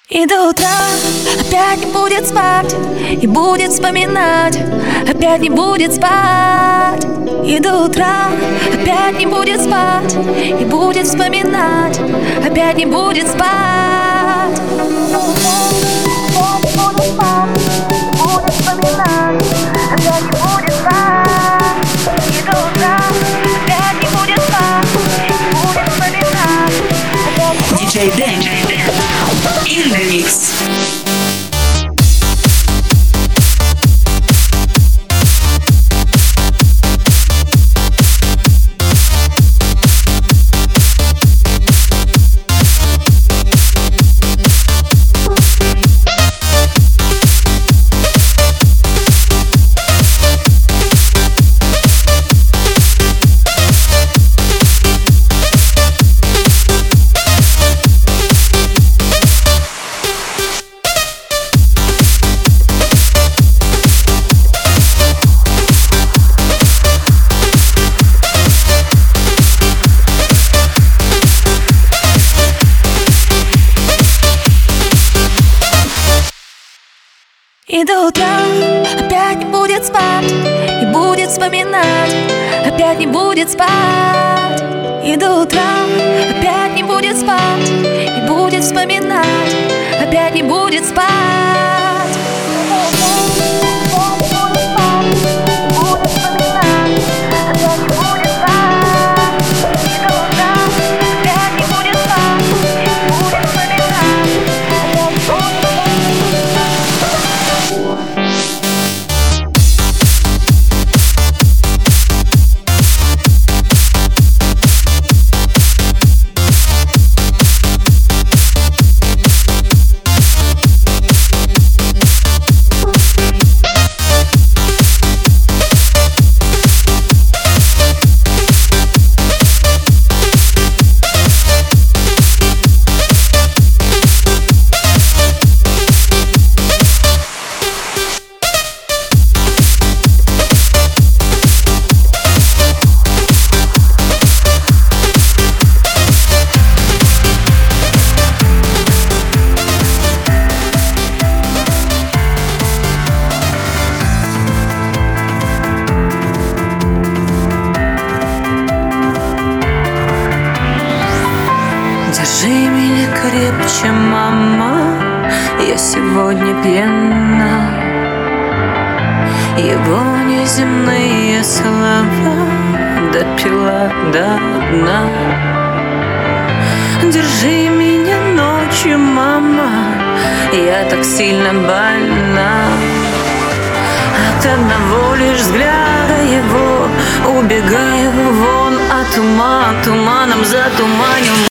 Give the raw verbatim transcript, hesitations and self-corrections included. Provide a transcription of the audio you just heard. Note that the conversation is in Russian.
И до утра опять не будет спать, и будет вспоминать, опять не будет спать. И до утра опять не будет спать, и будет вспоминать, опять не будет спать. Опять не будет спать, будет вспоминать, опять не будет спать. И до утра опять не будет спать, будет вспоминать, опять не будет спать. диджей Дэн in the mix. И до утра опять не будет спать, и будет вспоминать, опять не будет спать. И до утра опять не будет спать, и будет вспоминать, опять не будет спать. Держи меня крепче, мама, я сегодня пьяна. Его неземные слова допила до дна. Держи меня ночью, мама, я так сильно больна. От одного лишь взгляда его убегаю вон от ума, туманом затуманю.